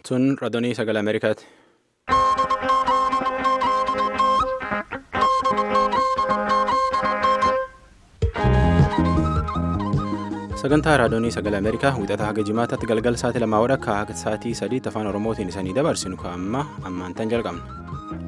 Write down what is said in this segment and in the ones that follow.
Sun raadiyoo sagalee Ameerikaati. Sagantaa raadiyoo sagalee Ameerikaa wixataa haga jimaataatti galgal sa'aatii 2 akka haga sa'aatii 3 afaan Oromootiin isanii dabarsinu ammaan tan jalqabna.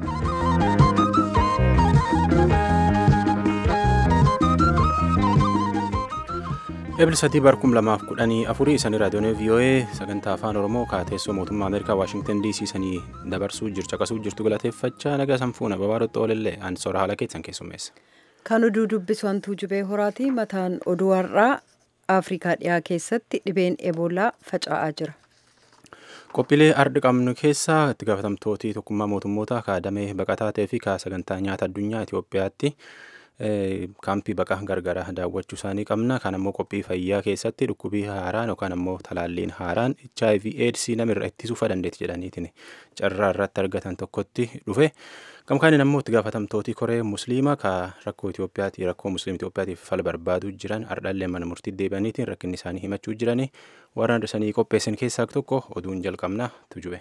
Eebbisatii barkum 2014 isanii raadiyoo VOA sagantaa afaan Oromoo kaateessoo mootummaa Ameerikaa Waashingtan DC isanii dabarsuu caqasuu jirtu galateeffachaa nagaa sanfuuna babaarotti oolillee aan soora haala keessan keessummeessa. Kan oduu dubbisu hantuu jubee horaati. Mataan oduu har'aa Afrikaa dhiyaa keessatti dhibeen Eboolaa faca'aa jira. Qophiilee ardi qabnu keessaa itti gaafatamtooti tokkummaa mootummoota kaadamee baqataa ta'ee fi sagantaa nyaata addunyaa Itoophiyaatti kaampii baqaa gargara daawwachuu isaanii qabna. Kan ammoo qophii fayyaa keessatti dhukkubii haaraan yookaan ammoo talaalliin haaraan HIV AIDS namirra ittisuufa dandeetti jedhaniitiin carraa irratti argatan tokkotti dhufe. Gamkaaniin ammoo itti gaafatamtooti koree musliimaa ka rakkoo musliima Itoophiyaatiif fala barbaaduu jiran ardhallee mana murtii deebi'aniitiin rakkinni isaanii himachuu jiranii warraan isaanii qopheessan keessaa tokko oduun jalqabna tujube.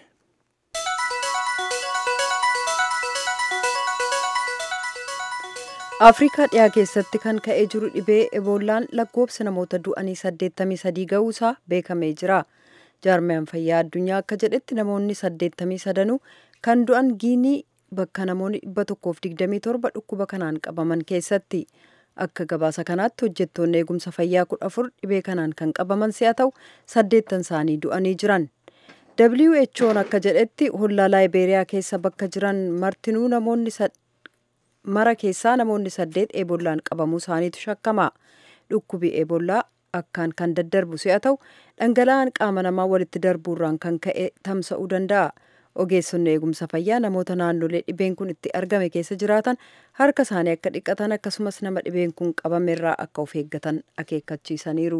Afrikaa dhiyaa keessatti kan ka'ee jiru dhibee Eboolaan lakkoofsa namoota du'anii 83 ga'uusaa beekamee jira. Jaarmiyaan fayyaa addunyaa akka jedhetti namoonni 83 kan du'an Giinii bakka namoonni 127 dhukkuba kanaan qabaman keessatti. Akka gabaasa kanaatti hojjettoonni eegumsa fayyaa 14 dhibee kanaan kan qabaman si'a ta'u 8 isaanii du'anii jiran. WHO'n akka jedhetti hollaa Laayibeeriyaa keessa bakka jiran martinuu mara keessaa namoonni 8 Eebollaan qabamuu isaaniitu shakkama. Dhukkubi Eebollaa akkaan kan daddarbu si'a ta'u dhangala'aan qaama namaa walitti darbuurraan kan ka'e tamsa'uu danda'a. Ogeessonni eegumsa fayyaa namoota naannolee dhibeen kun itti argame keessa jiraatan harka isaanii akka dhiqatan akkasumas nama dhibeen kun qabamerraa akka of eeggatan akeekkachiisaniiru.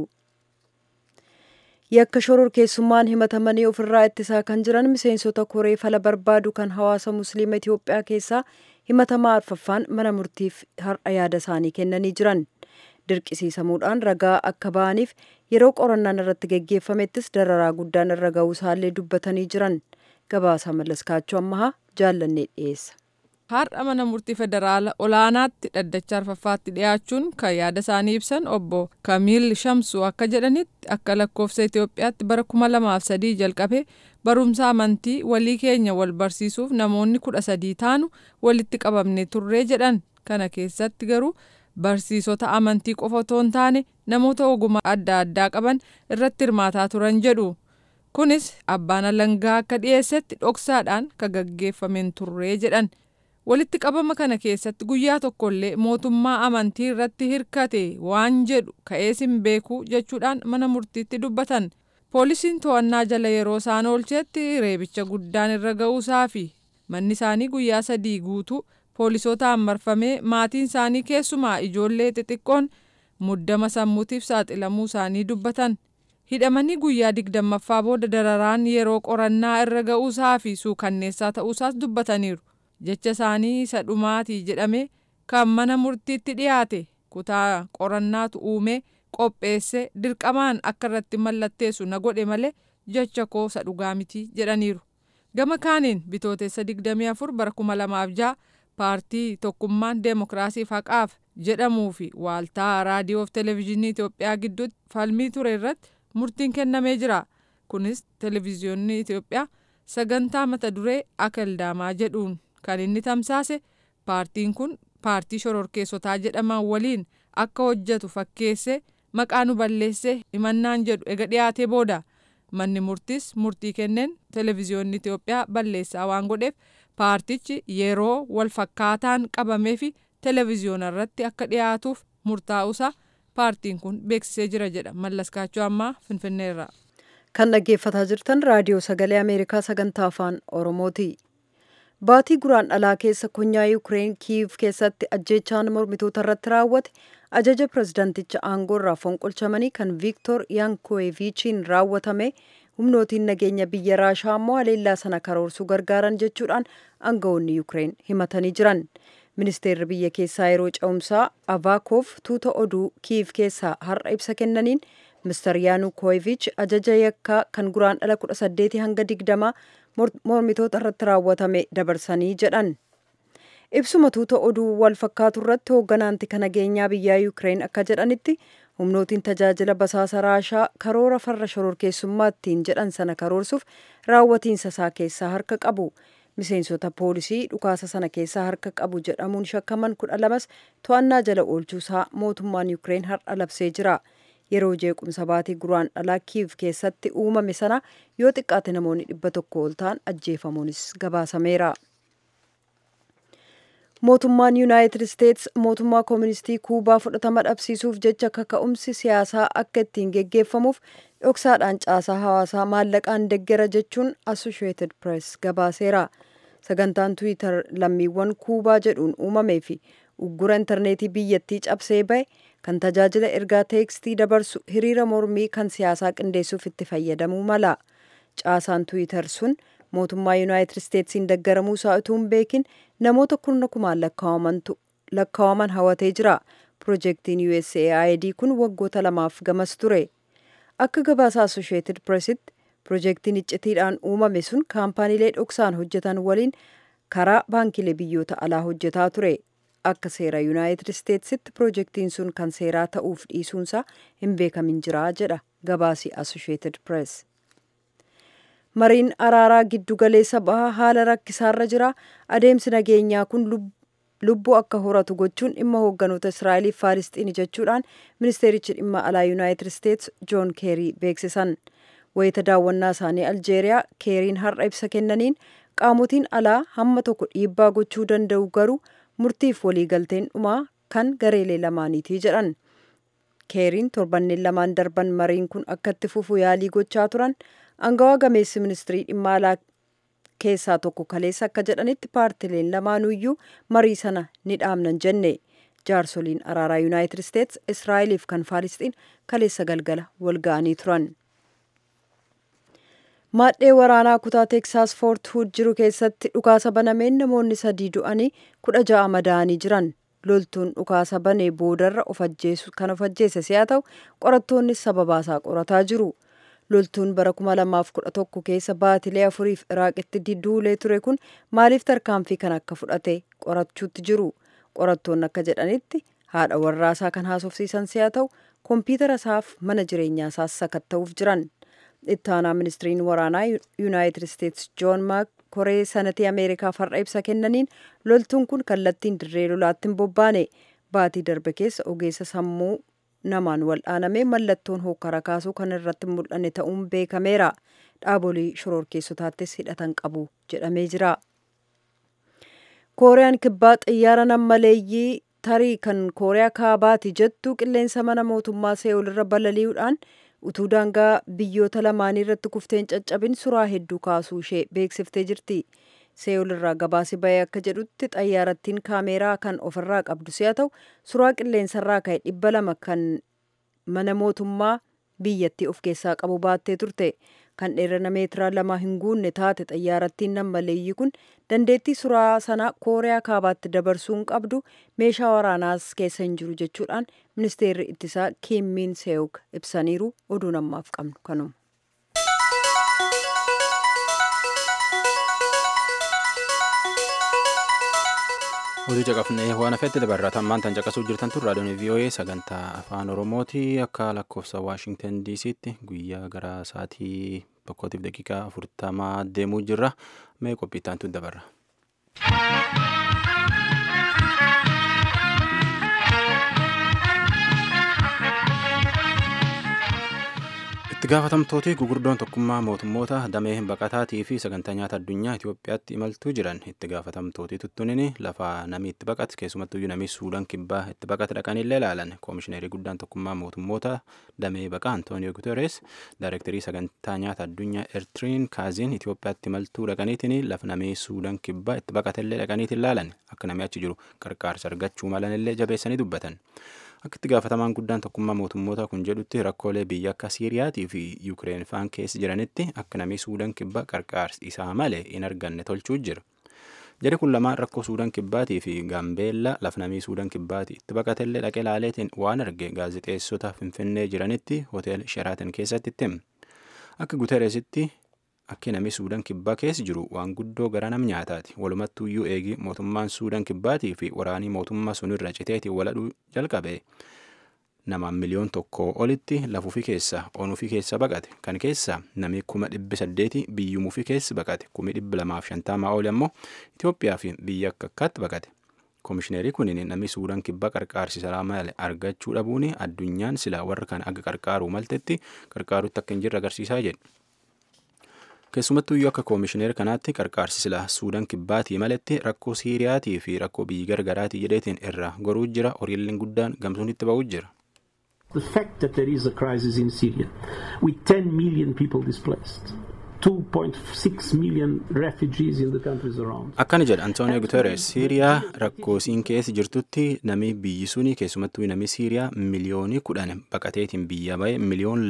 Yakka shororkeessummaan himatamanii ofirraa ittisaa kan jiran miseensota koree fala barbaadu kan hawaasa musliima Itoophiyaa keessaa himatamaa arfaffaan mana murtiif har'a yaada isaanii kennanii jiran. Dirqisiisamuudhaan ragaa akka ba'aniif yeroo qorannaan irratti geggeeffamettis dararaa guddaan irra ga'uu isaallee dubbatanii jiran. Gabaasa Mallaskaachoo Ammahaa jaallannee dhiyeessa. Har'a mana murtii federaala olaanaatti dhaddacha arfaffaatti dhiyaachuun kan yaada isaanii ibsan obbo Kamiil Shamsuu akka jedhanitti akka lakkoofsa Itoophiyaatti bara 2003 jalqabe barumsa amantii walii keenya wal barsiisuuf namoonni 13 taanu walitti qabamne turree jedhan. Kana keessatti garuu barsiisota amantii qofa otoo hin taane namoota ogummaa adda addaa qaban irratti hirmaataa turan jedhu. Kunis abbaan alangaa akka dhiyeessetti dhoksaadhaan kan gaggeeffameen turree jedhan. Walitti qabama kana keessatti guyyaa tokkollee mootummaa amantii irratti hirkate waan jedhu ka'ees hin beeku jechuudhaan mana murtiitti dubbatan. Poolisiin to'annaa jala yeroo isaan oolchetti reebicha guddaan irra ga'uusaa fi manni isaanii guyyaa 3 guutuu poolisotaan marfamee maatiin isaanii keessumaa ijoollee xixiqqoon muddama sammuutiif saaxilamuu isaanii dubbatan. Hidhamanii guyyaa 20ffaa booda dararaan yeroo qorannaa irra ga'uusaa fi suukanneessaa ta'uusaas dubbataniiru. Jecha isaanii isa dhumaatii jedhame kan mana murtiitti dhiyaate kutaa qorannaatu uume qopheesse dirqamaan akka irratti mallatteessu na godhe malee jecha koo isa dhugaa miti jedhaniiru. Gama kaaniin bitootessa 24 bara 2006 paartii tokkummaan deemokiraasiif haqaaf jedhamuu fi waaltaa raadiyoof televezyiinii Itoophiyaa gidduutti falmii ture irratti murtiin kennamee jira. Kunis televezyiinii Itoophiyaa sagantaa mata duree Akaldaamaa jedhuun kan inni tamsaase paartiin kun paartii shororkeessotaa jedhaman waliin akka hojjetu fakkeesse maqaa nu balleesse himannaan jedhu ega dhiyaatee booda manni murtiis murtii kenneen televezyiinii Itoophiyaa balleessaa waan godheef paartichi yeroo wal fakkaataan qabamee fi televezyiina irratti akka dhiyaatuuf murtaa'uusaa paartiin kun beeksisee jira jedha Mallaskaachoo Ammaa Finfinneerraa. Kan dhaggeeffataa jirtan raadiyoo sagalee Ameerikaa sagantaa afaan Oromooti. Baatii guraandhalaa keessa konyaa Yuukireen Kiiv keessatti ajjeechaan mormitoota irratti raawwate ajaja pirezidaanticha aangoo irraa fonqolchamanii kan Viiktor Yaankovichiin raawwatame humnootiin nageenya biyya Raashaa ammoo haleellaa sana karoorsuu gargaaran jechuudhaan aangawoonni Yuukireen himatanii jiran. Ministeerri biyya keessaa yeroo ce'umsaa Avakov tuuta oduu Kiiv keessaa har'a ibsa kennaniin Mr. Yanukovic ajaja yakkaa kan guraandhala 18 hanga 20 mormitoota irratti raawwatame dabarsanii jedhan. Ibsuma tuuta oduu wal fakkaatu irratti hoogganaanti kan nageenyaa biyyaa Yuukireen akka jedhanitti humnootiin tajaajila basaasa Raashaa karoora farra shororkeessummaattiin jedhan sana karoorsuuf raawwatiinsa isaa keessaa harka qabu. Miseensota poolisii dhukaasa sana keessaa harka qabu jedhamuun shakkaman 12 to'annaa jala oolchuusaa mootummaan Yuukireen har'a labsee jira. Yeroo jeequmsa baatii guraandhalaa Kiiv keessatti uumame sana yoo xiqqaate namoonni 100 ol ta'an ajjeefamuunis gabaasameera. Mootummaan Yuunaayitid Isteets mootummaa kooministii Kuubaa fudhatama dhabsiisuuf jecha kaka'umsi siyaasaa akka ittiin geggeeffamuuf dhoksaadhaan caasaa hawaasaa maallaqaan deggera jechuun Associated Press gabaaseera. Sagantaan Tiwiitar lammiiwwan Kuubaa jedhuun uumamee fi uggura intarneetii biyyattii cabsee bahe kan tajaajila ergaa teekstii dabarsu hiriira mormii kan siyaasaa qindeessuuf itti fayyadamuu mala. Caasaan Tiwiitar sun mootummaa Yuunaayitid Isteetsiin deeggaramuu isaa utuu hin beekin namoota 10,000 lakkaa'aman hawatee jira. Piroojeektiin USAID kun waggoota 2 gamas ture. Akka gabaasa Associated Pressitti piroojeektiin iccitiidhaan uumame sun kaampaaniilee dhoksaan hojjetan waliin karaa baankilee biyyoota alaa hojjetaa ture. Akka seera Yuunaayitid Isteetsitti piroojeektiin sun kan seeraa ta'uuf dhiisuunsaa hin beekamin jira jedha gabaasi Associated Press. Mariin araaraa giddu galeessa bahaa haala rakkisaarra jira. Adeemsi nageenyaa kun lubbuu akka horatu gochuun dhimma hoogganoota Israa'eliif Faalisxiin jechuudhaan ministeerichi dhimma alaa Yuunaayitid Isteets Joon Keerii beeksisan. Wayita daawwannaa isaanii Aljeeriyaa Keeriin har'a ibsa kennaniin qaamotiin alaa hamma tokko dhiibbaa gochuu danda'u garuu murtiif waliigalteen dhumaa kan gareelee lamaaniitii jedhan. Keeriin torbanneen lamaan darban mariin kun akka itti fufu yaalii gochaa turan. Angawaa gameessi ministirii dhimma alaa keessaa tokko kaleessa akka jedhanitti paartileen lamaanuyyuu marii sana ni dhaamnan jenne. Jaarsoliin araaraa Yuunaayitid Isteets Israa'eliif kan Faalisxiin kaleessa galgala wal ga'anii turan. Maadhee waraanaa kutaa Teeksaas Foort Huud jiru keessatti dhukaasa banameen namoonni 3 du'anii 16 madaa'anii jiran. Loltuun dhukaasa banee boodarra of ajjeese si'a ta'u qorattoonni sababaasaa qorataa jiru. Loltuun bara 2011 keessa baatilee 4 Iraaqitti duulee ture kun maaliif tarkaanfii kan akka fudhate qorachuutti jiru. Qorattoonni akka jedhanitti haadha warraasaa kan haasofsiisan si'a ta'u kompiitara isaaf mana jireenyaa isaas sakatta'uuf jiran. Itti aanaa ministiriin waraanaa Yuunaayitid Isteets Joon Maak koree sanatii Ameerikaaf har'a ibsa kennaniin loltuun kun kallattiin dirree lolaatti hin bobbaane. Baatii darbe keessa ogeessa sammuu namaan wal'aanamee mallattoon hokkara kaasuu kan irratti mul'anne ta'uun beekameera. Dhaabolee shororkeessotaattis hidhatan qabu jedhamee jira. Kooriyaan kibbaa xiyyaara nammaleeyyii tarii kan Kooriyaa kaabaati jettu qilleensa mana mootummaa Seewul irra balali'uudhaan utuu daangaa biyyoota lamaanii irratti kufteen caccabin suraa hedduu kaasuu ishee beeksiftee jirti. Seewul irraa gabaasi bahee akka jedhutti xayyaarattiin kaameeraa kan ofirraa qabdu si'a ta'u suraa qilleensarraa ka'e 200 kan mana mootummaa biyyattii of keessaa qabu baattee turte. Kan dheerina meetira 2 hin guunne taate xayyaarattiin nammaleeyyii kun dandeettii suraa sana Kooriyaa kaabaatti dabarsuu hin qabdu meeshaa waraanaas keessa hin jiru jechuudhaan ministeerri ittisaa Kim Min Seok ibsaniiru. Oduun ammaaf qabnu kanuma. Oduu caqafnee waan hafetti dabarrata ammaan tan caqasuu jirtan tun raadiyoon VOA sagantaa afaan Oromooti. Akka lakkoofsa Waashingtan DC'tti guyyaa gara sa'aatii 1 daqiiqaa 40 deemuu jirra. Mee qophiitaan tun dabarra. Itti gaafatamtooti gugurdoon tokkummaa mootummoota damee baqataatii fi sagantaa nyaata addunyaa Itoophiyaatti imaltuu jiran itti gaafatamtooti tuttunin lafa namni itti baqate keessumattuu namni Suudaan kibbaa itti baqate dhaqanillee ilaalan. Koomishineerii guddaan tokkummaa mootummoota damee baqaa Antooniyoo Guteres daayirektarii sagantaa nyaata addunyaa Eertiriin Kaaziin Itoophiyaatti imaltuu dhaqaniitiin lafa namni Suudaan kibbaa itti baqatellee dhaqaniitiin ilaalan akka namni achi jiru gargaarsa argachuu malanillee jabeessanii dubbatan. Akka itti gaafatamaan guddaan tokkummaa mootummoota kun jedhutti rakkoolee biyya akka Siiriyaatii fi Yuukireen faan keessa jiranitti akka namni Suudaan kibbaa gargaarsi isaa malee hin arganne tolchuu jira. Jari kun lamaan rakkoo Suudaan Kibbaatii fi Gaambeellaa lafnamii Suudaan Kibbaatii itti baqatellee dhaqee laaleetiin waan arge gaazexeessota Finfinnee jiranitti hotel Sheraatan keessatti itti hime. Akka Gutereesitti akka namni Suudaan Kibbaa keessa jiru waan guddoo gara nam nyaataati. Walumattuuyyuu eegi mootummaan Suudaan Kibbaatii fi waraanii mootummaa sunirra citeetiin waladhuu jalqabe. Nama 1,000,000 olitti lafuufi keessa onuufi keessa baqate. Kan keessa namni 800,000 biyyumuufi keessa baqate. 250 oli ammoo Itoophiyaa fi biyya akkaatti baqate. Komishineerii kunin namni Suudaan Kibbaa qarqaarsisa malee argachuu dhabuun addunyaan sila warra kan akka qarqaaruu maltetti qarqaaruutti akka hin jirre agarsiisaa jedhe. Keessumattuuyyuu akka komishineer kanaatti qarqaarsisila Suudaan Kibbaatii maletti rakkoo Siiriyaatii fi rakkoo biyyi gargaraatii jedheetiin irra goruu jira. Horiilleen guddaan gamsuun itti ba'uu jira. The fact that there is a crisis in Syria with 10 million people displaced, 2.6 million refugees in the countries around. Akkana jedha Antonio Guterres, Siiriyaa rakkoo siin keessa jirtutti nami biyyi suni keessumattuu nami Siiriyaa miliyoonii 10 baqateetiin biyya ba'e miliyoon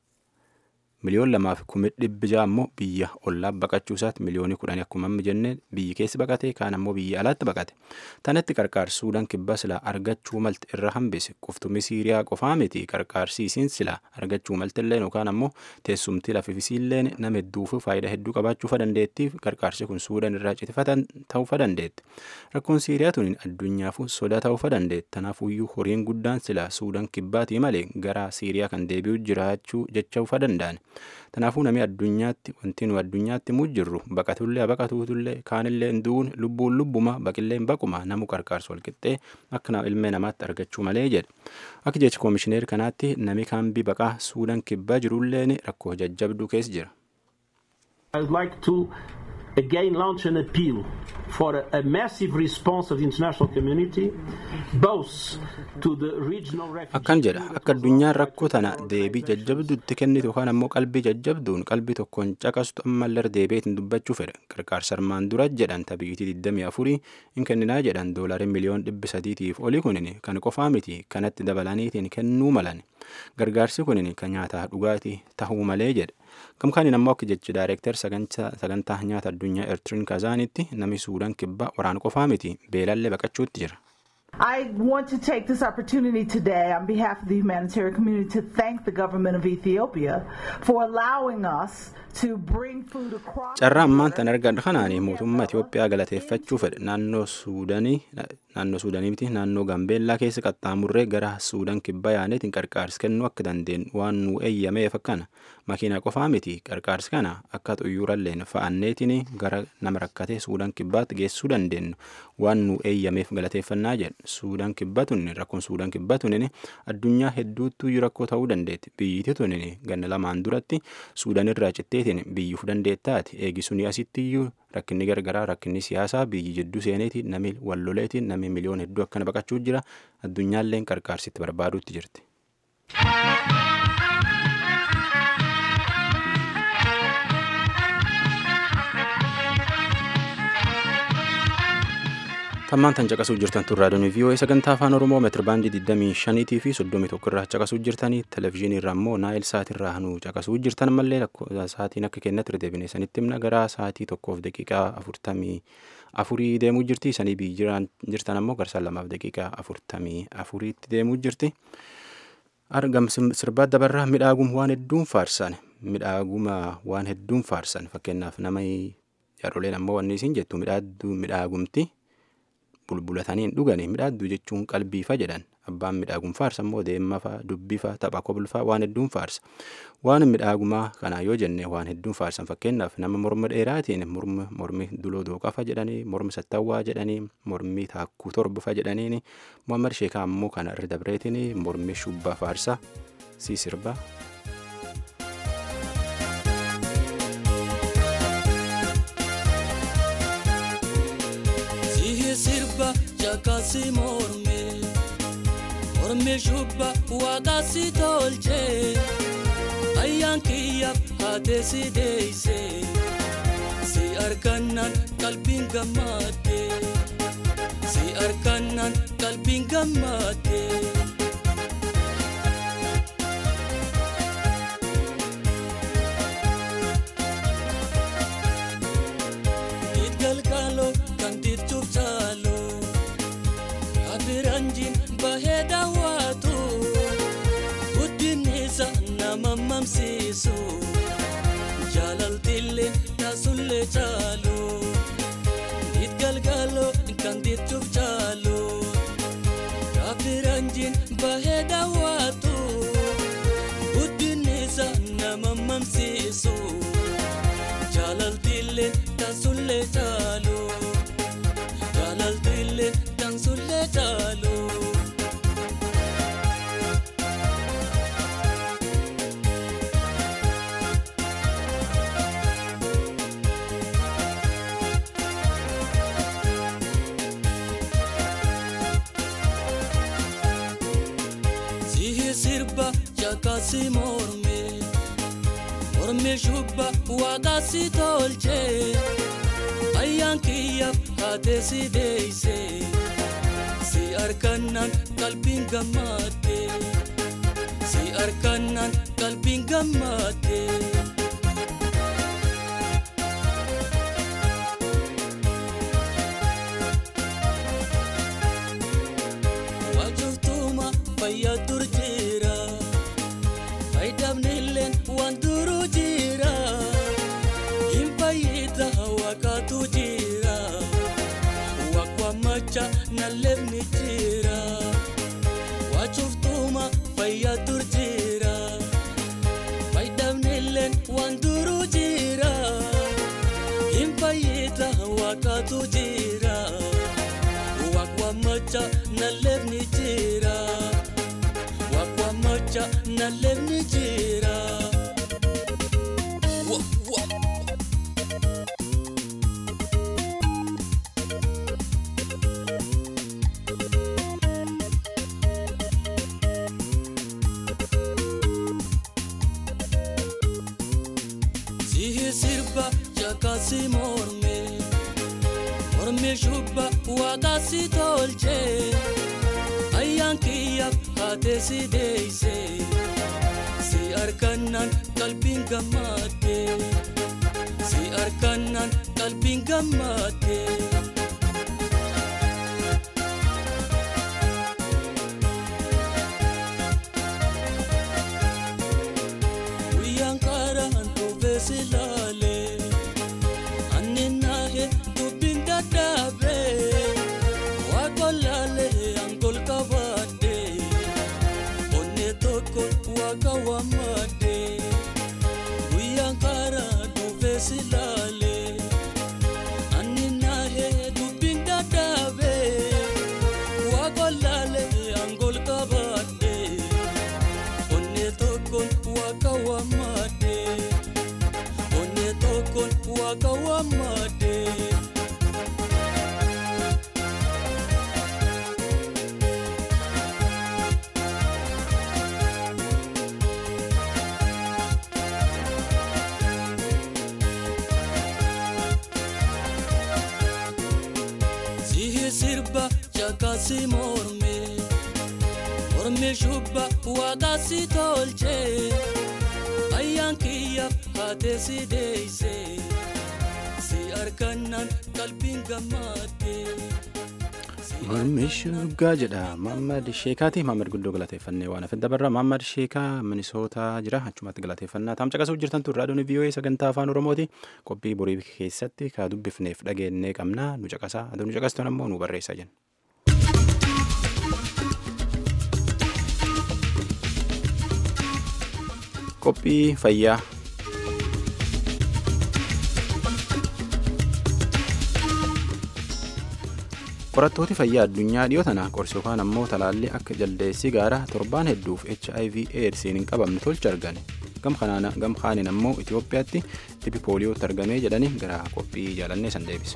2,200,000 ammoo biyya ollaa baqachuu isaati miliyoonii 10 akkuma amma jenne biyyi keessa baqate kaan ammoo biyya alaatti baqate. Tanatti qarqaarsi Suudaan Kibbaa sila argachuu malte irra hambise. Qoftummi Siiriyaa qofaa miti qarqaarsiisiin sila argachuu maltilleen yookaan ammoo teessumti lafifisiilleen nama hedduuf faayidaa hedduu qabaachuu dandeettiif qarqaarsi kun Suudaan irraa citifatan ta'uu dandeetti. Rakkoon Siiriyaa tuniin addunyaaf sodaa ta'uu dandeetti. Tanaafuyyuu horiin guddaan sila Suudaan Kibbaatii malee gara Siiriyaa kan deebi'u jiraachuu jecha'uu danda'an. Tanaafuu namni addunyaatti wanti nu addunyaatti mujjirru baqatullee baqatuutullee kaanillee duun lubbuun lubbuma baqilleen baquma namu qarqaarsu walqixxee akka ilmee namaatti argachuu malee jedhe. Akka jecha komishineer kanaatti nami kaambii baqaa Suudaan Kibbaa jirulleen rakkoo jajjabduu keessa jira. I would like to again launch an appeal for a massive response of the international community both to the regional refugees. Akkan jedha akka addunyaan rakkoo tana deebii jajjabduutti kennitu yookaan ammoo qalbii jajjabduun qalbii tokkoon caqastu ammallee deebiitiin dubbachuu fedha. Qarqaarsa armaan dura jedhan tabiitii 24 hin kenninaa jedhan doolarii miliyoon 300tiif olii kunin kan qofaa miti kanatti dabalaniitiin kennuu malan. Gargaarsi kunin kan nyaataa dhugaatii tahuu malee jedha. Kamkaaniin ammoo akka jechi daayireektar sagantaa nyaata addunyaa Eertiriin Kazaanitti namni Suudaan Kibbaa waraana qofaa miti beelallee baqachuutti jira. I want to take this opportunity today on behalf of the humanitarian community to thank the government of Ethiopia for allowing us to bring food across. Carraa ammaan tan argan kanaani mootummaa Itoophiyaa galateeffachuu fedhe naannoo Suudaanii miti naannoo Gaambeellaa keessa qaxxaamurree gara Suudaan Kibbaa yaaneetiin qarqaarsi kennuu akka dandeenyu waan nu eeyyameef akkana makiina qofaa miti qarqaarsi kana akka xuyyooralleen fa'anneetiin gara nama rakkatee Suudaan Kibbaatti geessuu dandeenyu waan nu eeyyameef galateeffannaa jedhe. Suudaan Kibbaa tunin rakkoon Suudaan Kibbaa tunin addunyaa hedduutti rakkoo ta'uu dandeetti. Biyyittii tunin ganna lamaan duratti Suudaan irraa citteetiin biyyuuf dandeettaati. Eegisuun asittiyyuu rakkinni gargaraa rakkinni siyaasaa biyyi jidduu seeneetiin namni walloleetiin namni miliyoon hedduu akkana baqachuu jira. Addunyaalleen qarqaarsitti barbaaduutti jirti. Tammaan tan caqasuu jirtan turraadonni VOA sagantaa afaan Oromoo meetirbaandii 25 fi 31 irraa caqasuu jirtanii televezyiinii irraa immoo naayil saatirraa nu caqasuu jirtan mallee saatiin akka kennatti irra deebinee sanitti himna gara saatii 1 daqiiqaa 44 deemuu jirti sanii biyyi jirtan ammoo garsaan 2 daqiiqaa 44tti deemuu jirti. Argam sirbaa dabarraa midhaaguma waan hedduun faarsan fakkeenyaaf nama jaaroleen ammoo wanni isin jettu midhaagumti. Bulbulataniin dhuganii midhaaddu jechuun qalbiifa jedhan abbaan midhaaguun faarsa immoo deemafa dubbifa tapha kobilfa waan hedduun faarsa waan midhaagumaa kana yoo jenne waan hedduun faarsan fakkeenyaaf nama morma dheeraatiin mormi duloo dooqafa jedhanii mormi sattawwaa jedhanii mormi taakkuu torbufa jedhaniin Muhammad Sheekaa ammoo kana irra dabreetiin mormi shubbaa faarsa si sirba. Jakasi morme shubba wakasi tolche ayyankiya hate si deise si arkanan kalbin gamate itgal kalo kan mamamsiisu jaalaltillee taasulle caalu dit galgaloo kan dittuuf caalu raafiranjiin bahee daawwatu guddinisa nama mamamsiisu jaalaltillee taasulle caalu jaalaltillee taasulle caalu. Sirba jakasi morme shubba wagasi tolche ayyankiyaf hate si deise si arkanan kalbin gamate si arkanan kalbin gamate wajuftuma fayadur Faidamnilen wanduru jira Impayita wakatu jira Wakwa macha na levni jira Wachuftuma fayadur jira Faidamnilen wanduru jira Impayita wakatu jira Wakwa macha na levni jira Macha na levni jira Sihi sirba jakasi morme shubba wagasi tolche ayyankiyaf hate si deise si arkanan kalbin gamate si arkanan kalbin gamate uyankara antu vesilale anninahe dubin dadabe wakolale angol kabate onne toko wakawamade uyankara duvesilale anninahe dubinda dabe wakolale angol kabate onne toko wakawamade onne toko wakawamade Sirba jakasi morme shubba wagasi tolche ayyankiyaf hate si deise si arkanan kalbin gamate morme shuggaa jedha Mahammad Sheekaati. Mahammad guddoo galateeffannee waan hafe dabarra. Mahammad Sheekaa Minisootaa jira. Achumatti galateeffannaa taam caqasuu jirtantu raadiyoon VOA sagantaa afaan Oromooti. Qophii borii keessatti kaa dubbifneef dhageennee qabna. Nu caqasaa aduu nu caqastuun ammoo nu barreessaa jenna. Qophii fayyaa. Qorattooti fayyaa addunyaa dhiyoo tana qorsi yookaan ammoo talaalli akka jaldeessi gaara torbaan hedduuf HIV AIDSiin hin qabamne tolcha argane. Gam kaaniin ammoo Itoophiyaatti dhibbi pooliyootti argamee jedhanii gara qophii jaalannee san deebisa.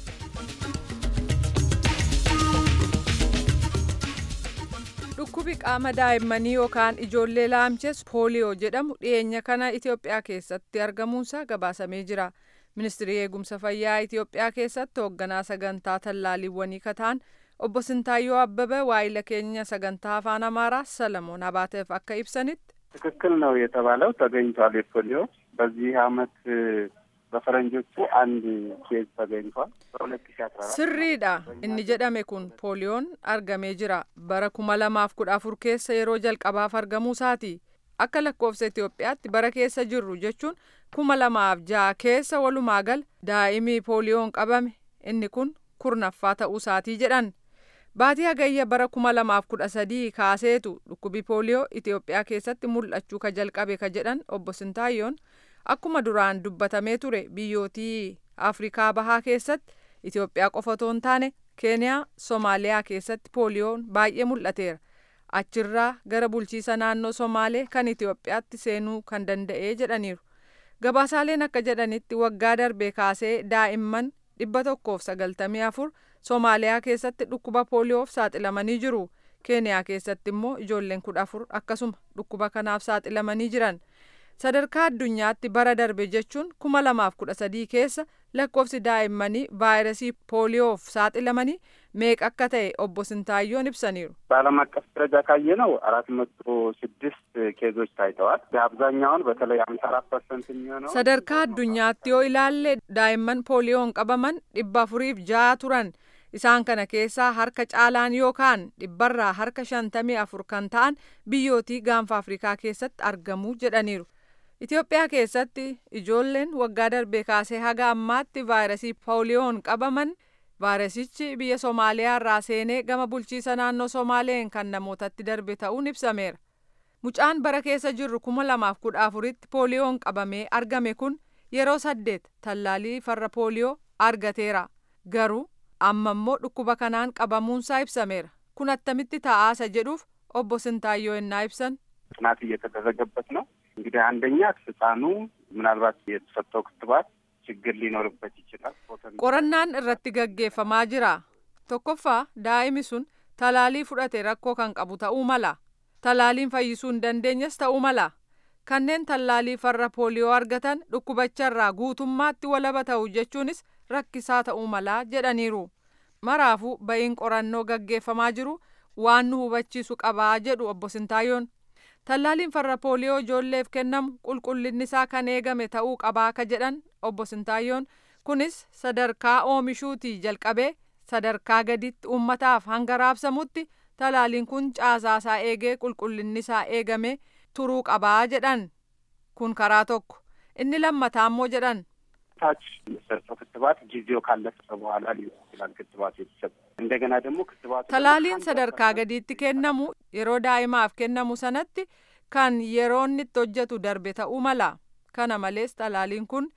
Dhukkubi qaama daa'immanii yookaan ijoollee laamches pooliyoo jedhamu dhiyeenya kana Itoophiyaa keessatti argamuunsaa gabaasamee jira. Ministirii eegumsa fayyaa Itoophiyaa keessatti hoogganaa sagantaa tallaaliiwwanii kataan obbo Sintaayyoo Abbabee waayila keenya sagantaa afaan Amaaraa ሰለሞን አባተፍ akka ibsanitti ትክክል ነው የተባለው ተገኝቷል። የፖሊዮ በዚህ አመት በፈረንጆቹ አንድ ኬዝ ተገኝቷል። በ2014 sirriidha inni jedhame kun pooliyoon argamee jira bara 2014 keessa yeroo jalqabaaf argamuu isaati. akka lakkoofsa Itoophiyaatti bara keessa jirru jechuun 2006 keessa walumaa gala daa'imii pooliyoon qabame inni kun 10ffaa ta'uu isaatii jedhan. Baatii hagayya bara 2013 kaaseetu dhukkubi pooliyoo Itoophiyaa keessatti mul'achuu ka jalqabe ka jedhan obbo Sintaayyoon akkuma duraan dubbatamee ture biyyootii Afrikaa bahaa keessatti Itoophiyaa qofa otoo hin taane Keeniyaa, Somaaliyaa keessatti pooliyoon baay'ee mul'ateera. Achirraa gara bulchiisa naannoo Somaalee kan Itoophiyaatti seenuu kan danda'e jedhaniiru. Gabaasaaleen akka jedhanitti waggaa darbee kaasee daa'imman 194 Somaaliyaa keessatti dhukkuba pooliyoof saaxilamanii jiru. Keeniyaa keessatti immoo ijoolleen 14 akkasuma dhukkuba kanaaf saaxilamanii jiran. Sadarkaa addunyaatti bara darbe jechuun 2013 keessa lakkoofsi daa'immanii vaayirasii pooliyoof saaxilamanii meeqa akka ta'e obbo Sintaayyoon ibsaniiru. በዓለም አቀፍ ደረጃ ካየነው 406 ኬዞች ታይተዋል። በአብዛኛውን በተለይ 54% የሚሆነው sadarkaa addunyaatti yoo ilaalle daa'imman pooliyoon qabaman 406 turan. Isaan kana keessaa harka caalaan yookaan 54 kan ta'an biyyootii gaanfa Afrikaa keessatti argamu jedhaniiru. Itoophiyaa keessatti ijoolleen waggaa darbee kaasee haga ammaatti vaayirasii pooliyoon qabaman vaayirasichi biyya Somaaliyaa irraa seenee gama bulchiisa naannoo Somaaleen kan namootatti darbe ta'uun ibsameera. Mucaan bara keessa jirru 2014tti pooliyoon qabamee argame kun yeroo 8 tallaalii farra pooliyoo argateera. Garuu amma immoo dhukkuba kanaan qabamuunsaa ibsameera. Kun attamitti ta'aasa jedhuuf obbo Sintaayyoo innaa ibsan. ጥናት እየተደረገበት ነው። እንግዲህ አንደኛ ህፃኑ ምናልባት የተሰጠው ክትባት ችግር ሊኖርበት ይችላል። qorannaan irratti gaggeeffamaa jira. Tokkoffaa daa'imni sun talaalii fudhate rakkoo kan qabu ta'uu mala. Talaaliin fayyisuu hin dandeenyes ta'uu mala. Kanneen talaalii farra pooliyoo argatan dhukkubacharraa guutummaatti walaba ta'u jechuunis rakkisaa ta'uu mala jedhaniiru. Maraafuu ba'iin qorannoo gaggeeffamaa jiru waan nu hubachiisu qabaa jedhu obbo Sintaayyoon. Tallaaliin farra pooliyoo ijoolleef kennamu qulqullinni isaa kan eegame ta'uu qabaa ka jedhan obbo Sintaayyoon kunis sadarkaa oomishuutii jalqabee sadarkaa gaditti uummataaf hanga raabsamutti tallaaliin kun caasaasaa eegee qulqullinni isaa eegame turuu qabaa jedhan. Kun karaa tokko. Inni lammataa immoo jedhan. ታች የሚሰጠው ክትባት ጊዜው ካለፈ በኋላ ሊሆን ይችላል ክትባቱ የተሰጠው እንደገና ደግሞ ክትባቱ talaaliin sadarkaa gadiitti kennamu yeroo daa'imaaf kennamu sanatti kan yeroonni itti hojjetu darbe ta'uu mala. Kana malees talaaliin kun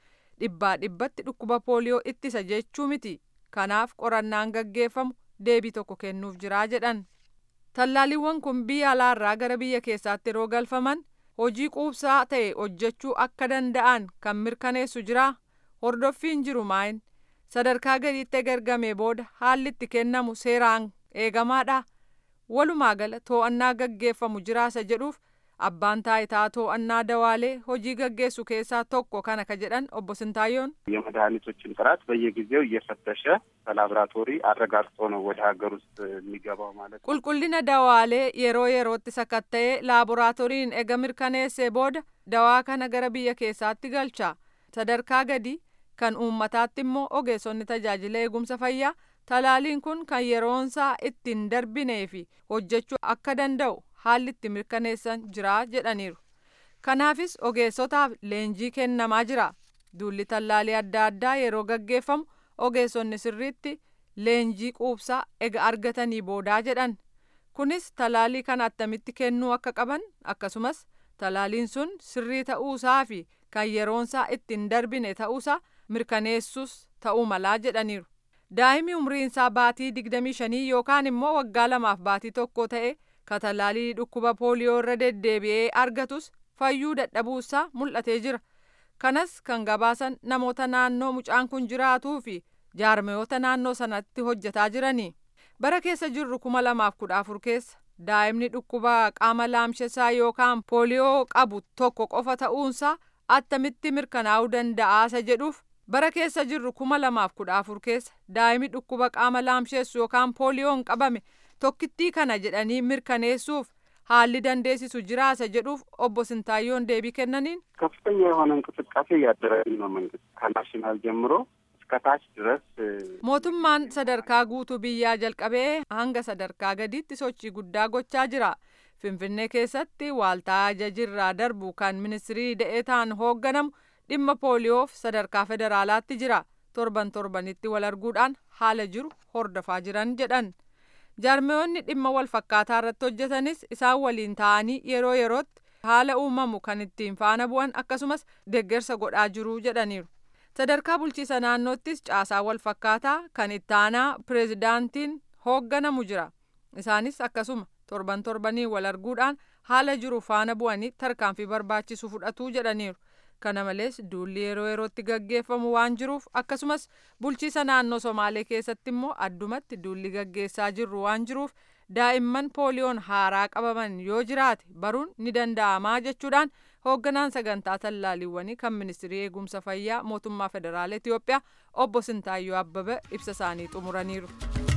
100% dhukkuba pooliyoo ittisa jechuu miti. Kanaaf qorannaan gaggeeffamu deebii tokko kennuuf jiraa jedhan. Tallaaliiwwan kun biyya alaarraa gara biyya keessaatti yeroo galfaman hojii quubsaa ta'e hojjechuu akka danda'an kan mirkaneessu jiraa. Hordoffiin jiru maayin sadarkaa gadiitti ergamee booda haalli itti kennamu seeraan eegamaadha. Walumaa gala to'annaa gaggeeffamu jiraasa jedhuuf abbaan taayitaa to'annaa dawaalee hojii gaggeessu keessaa tokko kana ka jedhan obbo Sintaayyoon. የመድኃኒቶችን ጥራት በየጊዜው እየፈተሸ በላቦራቶሪ አረጋግጦ ነው ወደ ሀገር ውስጥ የሚገባው ማለት ነው። qulqullina dawaalee yeroo yerootti sakatta'ee laaboraatooriin ega mirkaneessee booda dawaa kana gara biyya keessaatti galcha. Sadarkaa gadi kan uummataatti immoo ogeessonni tajaajila eegumsa fayyaa talaaliin kun kan yeroonsaa ittiin darbinee fi hojjechuu akka danda'u haalli itti mirkaneessan jira jedhaniiru. Kanaafis ogeessotaaf leenjii kennamaa jira. Duulli tallaalii adda addaa yeroo gaggeeffamu ogeessonni sirriitti leenjii quubsaa ega argatanii boodaa jedhan. Kunis talaalii kana attamitti kennuu akka qaban akkasumas talaaliin sun sirrii ta'uusaa fi kan yeroonsaa ittiin darbine ta'uusaa mirkaneessus ta'uu malaa jedhaniiru. Daa'imni umriinsaa baatii 25 yookaan immoo waggaa 2 baatii 1 ta'e ka talaalii dhukkuba pooliyoo irra deddeebi'ee argatus fayyuu dadhabuusaa mul'atee jira. Kanas kan gabaasan namoota naannoo mucaan kun jiraatuu fi jaarmiyoota naannoo sanatti hojjetaa jiranii. Bara keessa jirru 2014 keessa daa'imni dhukkuba qaama laamsheessaa yookaan pooliyoo qabu tokko qofa ta'uunsaa attamitti mirkanaa'uu danda'aasa jedhuuf bara keessa jirru 2014 keessa daa'imni dhukkuba qaama laamsheessu yookaan pooliyoon qabame tokkittii kana jedhanii mirkaneessuuf haalli dandeessisu jiraasa jedhuuf obbo Sintaayyoon deebii kennaniin. ከፍተኛ የሆነ እንቅስቃሴ እያደረገ ነው መንግስት ከናሽናል ጀምሮ እስከታች ድረስ mootummaan sadarkaa guutuu biyyaa jalqabee hanga sadarkaa gadiitti sochii guddaa gochaa jira. Finfinnee keessatti waaltaa ajajirraa darbu kan ministirii da'eetaan hoogganamu dhimma pooliyoof sadarkaa federaalaatti jira. Torbanitti wal arguudhaan haala jiru hordofaa jiran jedhan. Jaarmiyoonni dhimma wal fakkaataa irratti hojjetanis isaan waliin ta'anii yeroo yerootti haala uumamu kan ittiin faana bu'an akkasumas deeggarsa godhaa jiru jedhaniiru. Sadarkaa bulchiisa naannoottis caasaa wal fakkaataa kan ittaanaa pireezidaantiin hoogganamu jira. Isaanis akkasuma torbanii wal arguudhaan haala jiru faana bu'anii tarkaanfii barbaachisu fudhatu jedhaniiru. Kana malees duulli yeroo yerootti gaggeeffamu waan jiruuf akkasumas bulchiisa naannoo Somaalee keessatti immoo addumatti duulli gaggeessaa jirru waan jiruuf daa'imman pooliyoon haaraa qabaman yoo jiraate baruun ni danda'amaa jechuudhaan hoogganaan sagantaa tallaaliiwwanii kan ministirii eegumsa fayyaa mootummaa federaalaa Itiyoophiyaa obbo Sintaayyoo Abbabee ibsa isaanii xumuraniiru.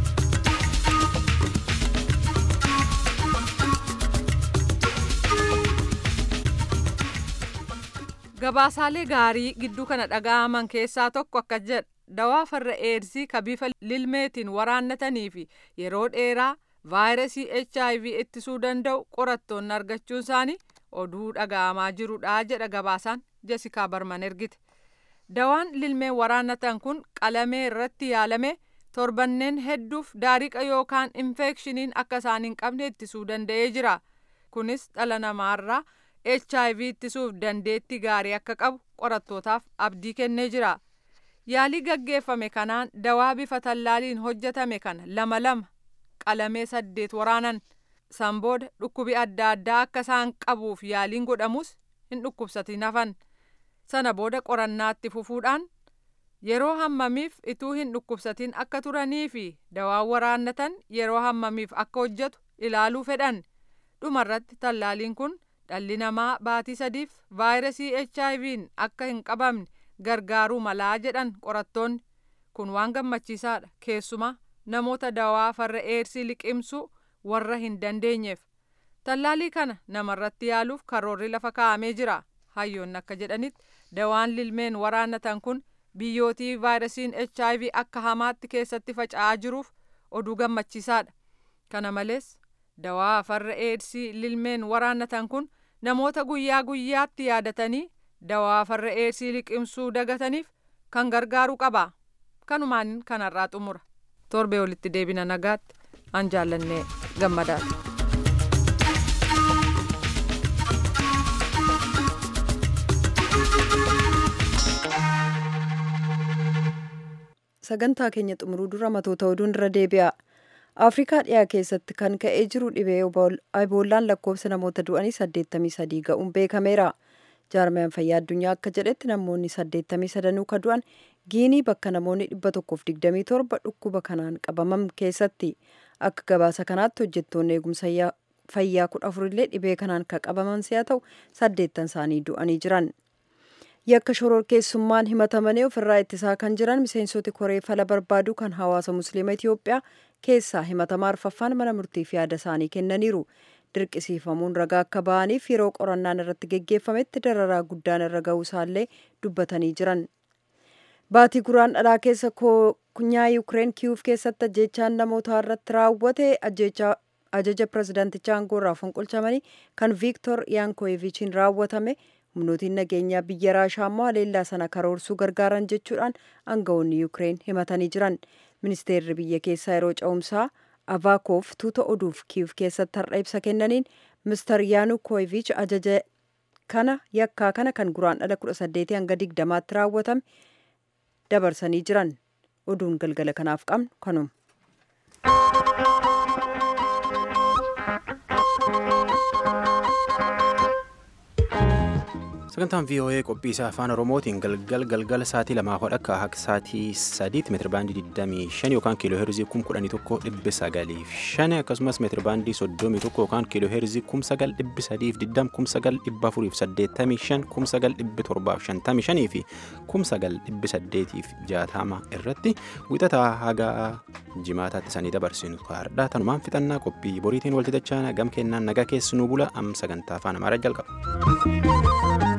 Gabaasaalee gaarii gidduu kana dhaga'aman keessaa tokko akka jedha dawaa farra eedsii ka bifa lilmeetiin waraannatanii fi yeroo dheeraa vaayirasii HIV ittisuu danda'u qorattoonni argachuun isaanii oduu dhaga'amaa jirudha jedha gabaasaan Jessikaa Barman ergite. Dawaan lilmeen waraannatan kun qalamee irratti yaalame torbanneen hedduuf daariqa yookaan infekshiniin akka isaan hin qabne ittisuu danda'ee jira. Kunis dhala namaarraa HIV ittisuuf dandeettii gaarii akka qabu qorattootaaf abdii kennee jira. Yaalii gaggeeffame kanaan dawaa bifa tallaaliin hojjetame kana lama qalamee 8 waraanan. San booda dhukkubi adda addaa akka isaan qabuuf yaaliin godhamus hin dhukkubsatiin hafan. Sana booda qorannaatti fufuudhaan yeroo hammamiif ituu hin dhukkubsatiin akka turanii fi dawaa waraannatan yeroo hammamiif akka hojjetu ilaaluu fedhan. Dhumarratti tallaaliin kun dhalli namaa baatii 3f vaayirasii HIV'n akka hin qabamne gargaaruu malaa jedhan qorattoonni. Kun waan gammachiisaadha. Keessumaa namoota dawaa farra eedsii liqimsuu warra hin dandeenyeef. Tallaalii kana namarratti yaaluuf karoorri lafa kaa'amee jira. Hayyoonni akka jedhanitti dawaan lilmeen waraannatan kun biyyootii vaayirasiin HIV akka hamaatti keessatti faca'aa jiruuf oduu gammachiisaadha. Kana malees dawaa farra eedsii lilmeen waraannatan kun namoota guyyaa guyyaatti yaadatanii dawaa farra eedsii liqimsuu dagataniif kan gargaaru qaba. Kanumaan kanarraa xumura. Torbee walitti deebina nagaatti an jaallannee gammadaati. Sagantaa keenya xumuruu dura matoota oduun irra deebi'a. Afrikaa dhiyaa keessatti kan ka'ee jiru dhibee Iboollaan lakkoofsa namoota du'anii 83 ga'uun beekameera. Jaarmiyaan fayyaa addunyaa akka jedhetti namoonni 83 ka du'an Giinii bakka namoonni 127 dhukkuba kanaan qabaman keessatti. Akka gabaasa kanaatti hojjettoonni eegumsa fayyaa 14 illee dhibee kanaan kan qabaman si'a ta'u 8 isaanii du'anii jiran. Yakka shororkeessummaan himatamanii ofirraa ittisaa kan jiran miseensoti koree fala barbaadu kan hawaasa musliima Itiyoophiyaa keessaa himatamaa arfaffaan mana murtiif yaada isaanii kennaniiru. Dirqisiifamuun ragaa akka ba'aniif yeroo qorannaan irratti geggeeffametti dararaa guddaan irra ga'uu isaallee dubbatanii jiran. Baatii Guraandhalaa keessa kunyaa Yuukireen Kiyuuf keessatti ajjeechaan namoota irratti raawwate ajaja pirezidaantichaa aangoorraa fonqolchamanii kan Viiktor Yaankovichiin raawwatame. Humnootiin nageenyaa biyya Raashaa immoo haleellaa sana karoorsuu gargaaran jechuudhaan aangawoonni Yuukireen himatanii jiran. Ministeerri biyya keessaa yeroo ce'umsaa Avakoof tuuta oduuf Kiyuuf keessatti har'a ibsa kennaniin Mr. Yaanukooviich ajaja kana yakkaa kana kan Guraandhala 18 hanga 20tti raawwatame dabarsanii jiran. Oduun galgala kanaaf qabnu kanuma. Sagantaan VOA qophii isaa afaan Oromootiin galgala sa'aatii 2 akka sa'aatii 3 meetirabaandii 25 yookaan kiiloo heerzii 11,905 akkasumas meetirabaandii 31 yookaan kiiloo heerzii 9,320 9,485 9,755 fi 9,860 irratti wixataa haga jimaataatti sanii dabarsinu kaardhaa tanumaan fixannaa qophii boriitiin walti dachana gam kennaan nagaa keessanuu bula am sagantaa afaan Amaaraa jalqaba.